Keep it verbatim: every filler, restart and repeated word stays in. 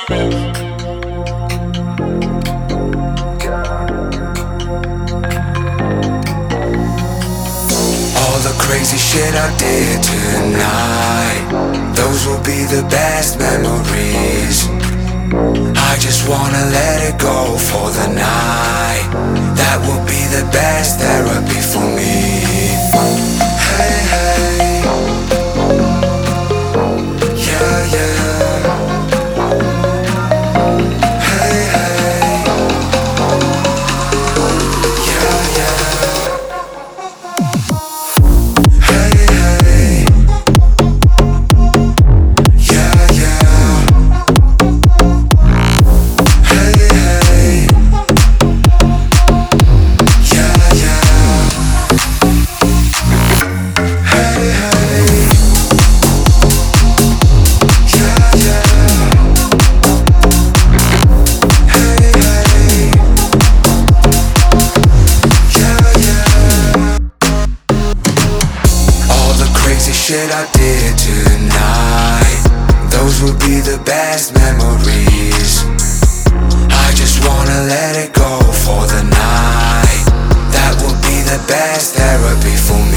All the crazy shit I did tonight, those will be the best memories. I just wanna let it go for the night. That will be the best therapy for me. Hey, hey, yeah, yeah. Hey, hey, yeah, yeah. Hey, hey, yeah, yeah. Hey, hey, yeah, yeah. Hey, hey, yeah, yeah. Hey, hey, yeah, yeah. All the crazy shit I did tonight, those will be the best memories. I just wanna let it go for the night. That will be the best therapy for me.